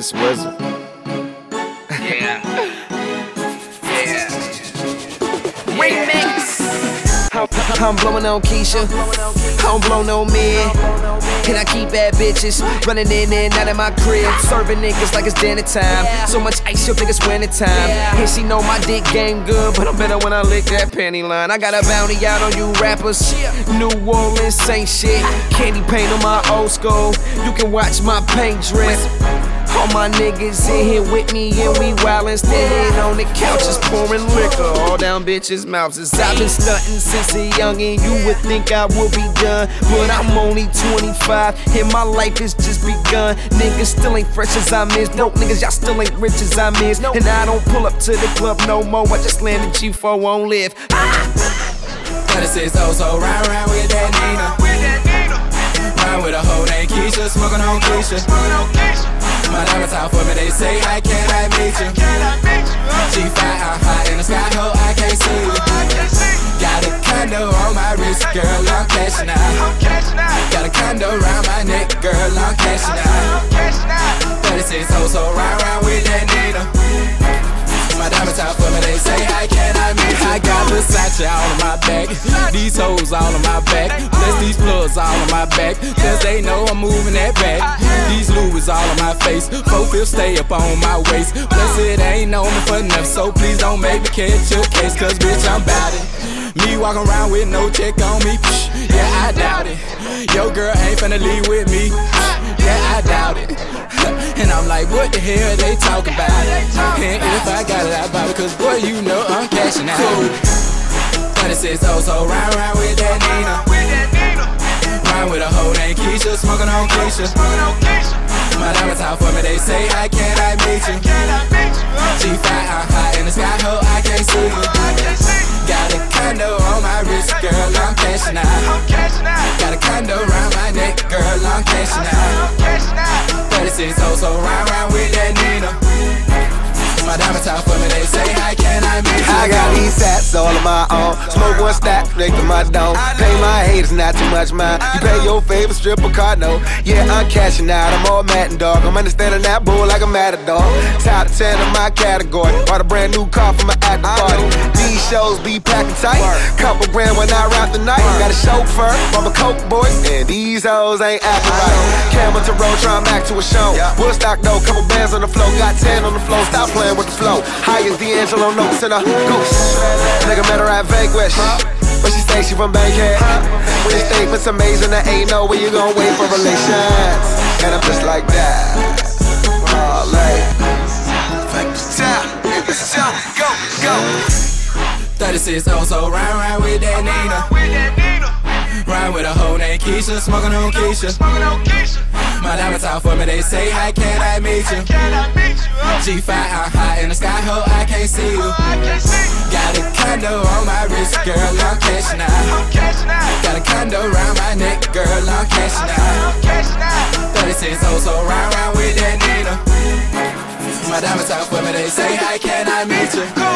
Swizzle. Yeah. Yeah. Remix. I'm blowing on Keisha. I don't blow no man. And I keep bad bitches running in and out of my crib, serving niggas like it's dinner time. So much ice, you'll think it's winter time. And she know my dick game good, but I'm better when I lick that panty line. I got a bounty out on you rappers. New Orleans ain't shit. Candy paint on my old school. You can watch my paint drip. All my niggas in here with me and we wildin', standing on the couches pouring liquor all down bitches' mouths. I've been stuntin' since a youngin', you would think I would be done, but I'm only 25 and my life has just begun. Niggas still ain't fresh as I miss, broke niggas y'all still ain't rich as I miss, and I don't pull up to the club no more. I just landed G4 on live. 36 so round with that Nina. Ride with a hoe named Keisha, smoking on Keisha. My diamonds out for me, they say, how can I meet you? G5, I'm high in the sky, ho, I can't see you. Got a condo on my wrist, girl, I'm cashing out. Got a condo around my neck, girl, I'm cashing out. 36 so round with that Nina. My diamonds out for me, they say, how can I meet you? I got Versace all on my back, these hoes all on my back, plus these plugs all on my back, cause they know I'm moving that back. These Louis all on my face, 4/5 stay up on my waist, plus it ain't on me for enough, so please don't make me catch your case, cause bitch I'm bout it. Me walking around with no check on me, yeah I doubt it. Your girl ain't finna leave with me, yeah I doubt it. And I'm like, what the hell they talking about? And if I got it, I buy it, cause boy, you know I'm cashing out. 36 so round with that Nina. Ride with a hoe named Keisha, smoking on Keisha. My diamonds out for me, they say, how can I meet you? G5, I'm high in the sky, ho, I can't see you. Got a condo on my wrist, girl, I'm cashing out. Got a condo around my neck, girl, I'm cashing out. 36 so round with that Nina. My diamonds out for me, they say, how can I meet you? I got these sats all on my own. Smoke one stack, straight to my dome. Pay my haters, not too much mind. You pay your favorite stripper card, no. Yeah, I'm cashing out, I'm all mad and dog. I'm understanding that bull like a matador. Top 10 in my category. Bought a brand new car for my acting party. These shows be packing tight. Couple grand when I rap the night. Got a chauffeur, I'm a coke boy, and these hoes ain't acting right. Camel to road, try back to a show. Woodstock though, couple bands on the floor. Got 10 on the floor, stop playing with the flow. High as D'Angelo notes in a goose. Nigga met her at Vanquish, but she say she from Bankhead. When your statement's amazing, there ain't no way you gon' wait for relations. And I'm just like that. Oh, like go. 36 so round with that Nina. Ride with a hoe named Keisha, smoking on Keisha. My diamonds out for me, they say, how can I meet you? G5, I'm high in the sky, ho, I can't see you. Got a condo on my wrist, girl, I'm cashing out. Got a condo around my neck, girl, I'm cashing out. 36 so round with that Nina. My diamonds out for me, they say, how can I meet you?